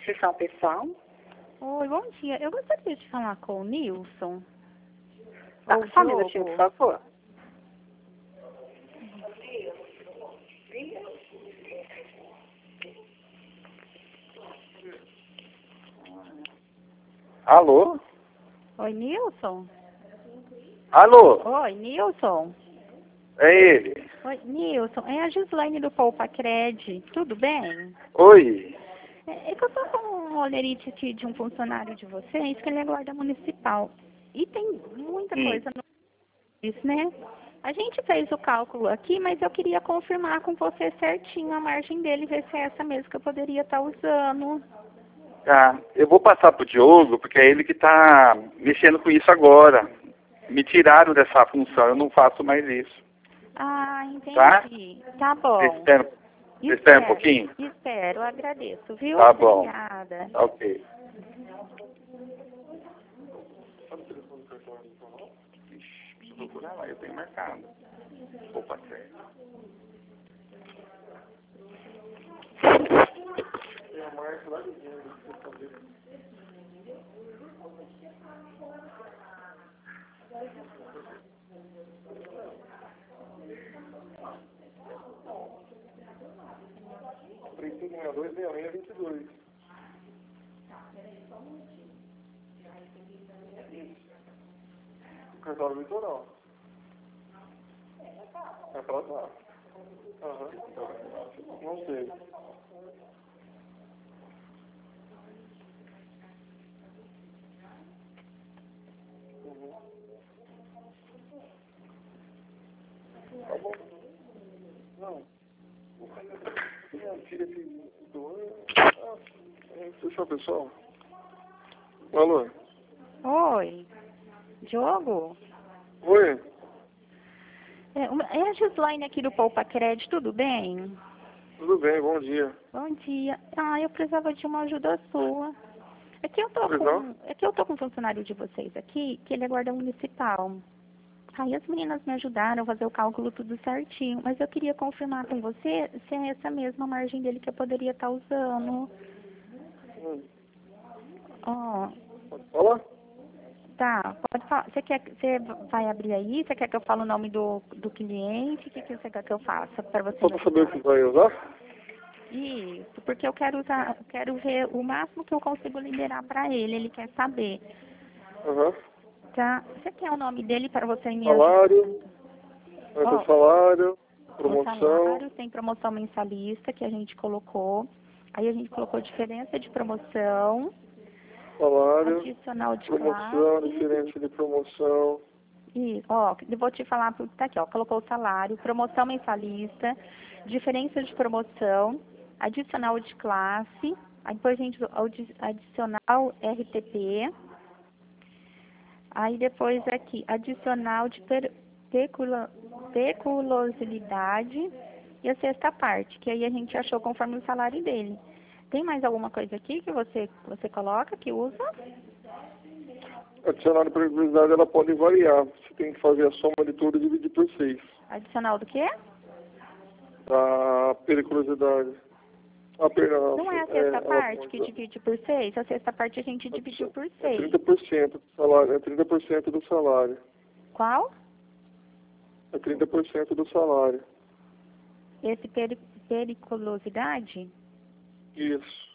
Nutrição pessoal. Oi, bom dia. Eu gostaria de falar com o Nilson. Tá, só um minutinho, por favor. Alô? Oi, Nilson? Alô? Oi, Nilson? É ele. Oi, Nilson. É a Gislaine do Poupa Cred. Tudo bem? Oi. É que eu tô com um olerite aqui de um funcionário de vocês, que ele é guarda municipal. E tem muita coisa no isso, né? A gente fez o cálculo aqui, mas eu queria confirmar com você certinho a margem dele, ver se é essa mesmo que eu poderia estar usando. Tá, eu vou passar pro Diogo, porque é ele que tá mexendo com isso agora. Me tiraram dessa função, eu não faço mais isso. Ah, entendi. Tá? Tá bom. Espera um pouquinho? Espero, eu agradeço, viu? Tá bom. Obrigada. Ok. Deixa eu procurar lá, eu tenho marcado. Opa, certo. Tem a marca lá de dentro, Cartão litoral. É pra lá. Aham. Não sei. Tá bom. Não. Tira esse do fechou, pessoal. Alô? Oi, Diogo? Oi? É a Gislaine aqui do Poupa Cred, tudo bem? Tudo bem, bom dia. Bom dia. Ah, eu precisava de uma ajuda sua. É que eu tô com um funcionário de vocês aqui, que ele é guarda municipal. Aí as meninas me ajudaram a fazer o cálculo tudo certinho, mas eu queria confirmar com você se é essa mesma margem dele que eu poderia estar usando. Ó, Fala? tá, pode falar. Você vai abrir aí? Você quer que eu fale o nome do cliente? O que você quer que eu faça para você? Só pra saber o que vai usar? Isso, porque eu quero ver o máximo que eu consigo liberar para ele, ele quer saber. Aham. Tá? Você quer o nome dele para você me Salário. Vai ter salário. O Promoção. salário tem promoção mensalista que a gente colocou. Aí a gente colocou diferença de promoção, Salário. adicional de Promoção, classe. diferença de promoção. E, ó, eu vou te falar, tá aqui, ó, colocou o salário, promoção mensalista, diferença de promoção, adicional de classe, aí depois a gente adicional RTP, aí depois aqui, adicional de peculosidade e a sexta parte, que aí a gente achou conforme o salário dele. Tem mais alguma coisa aqui que você coloca, que usa? Adicional de periculosidade, ela pode variar. Você tem que fazer a soma de tudo e dividir por 6. Adicional do quê? A periculosidade. Ah, perdão. Não é a sexta parte que divide por 6? A sexta parte a gente dividiu por 6. 30% do salário. É 30% do salário. Qual? É 30% do salário. Esse periculosidade? Isso.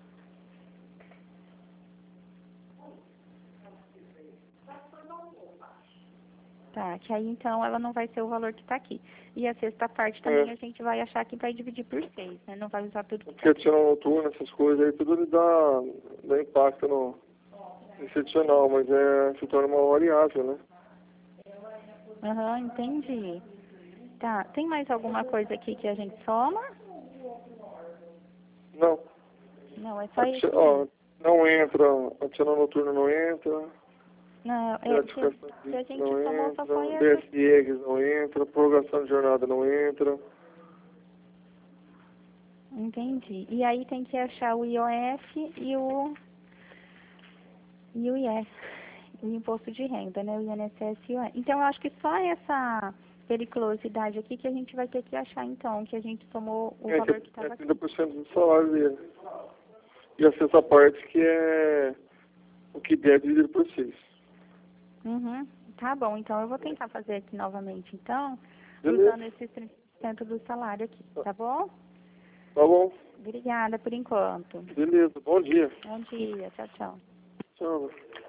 Tá, que aí então ela não vai ser o valor que está aqui. E a sexta parte também a gente vai achar que vai dividir por 6, né? Não vai usar tudo que Porque adicional noturno, essas coisas aí, tudo dá impacto nesse adicional, mas se torna uma variável, né? Aham, entendi. Tá, tem mais alguma coisa aqui que a gente soma? Não. Não, é só isso. Não entra, adicional noturno não entra. Não, se a gente somou só foi essa. DSIEGs não entra, prorrogação de jornada não entra. Entendi. E aí tem que achar o IOF e o IS, o imposto de renda, né? O INSS e o IOF. Então eu acho que só essa periculosidade aqui que a gente vai ter que achar então, que a gente somou o valor que estava aqui. 30% do salário dele. e a sexta parte que é o que der dividido por 6. Uhum. Tá bom, então eu vou tentar fazer aqui novamente, então, Beleza. usando esses 30% do salário aqui, tá bom? Tá bom. Obrigada por enquanto. Beleza. Bom dia. Bom dia, tchau, tchau. Tchau.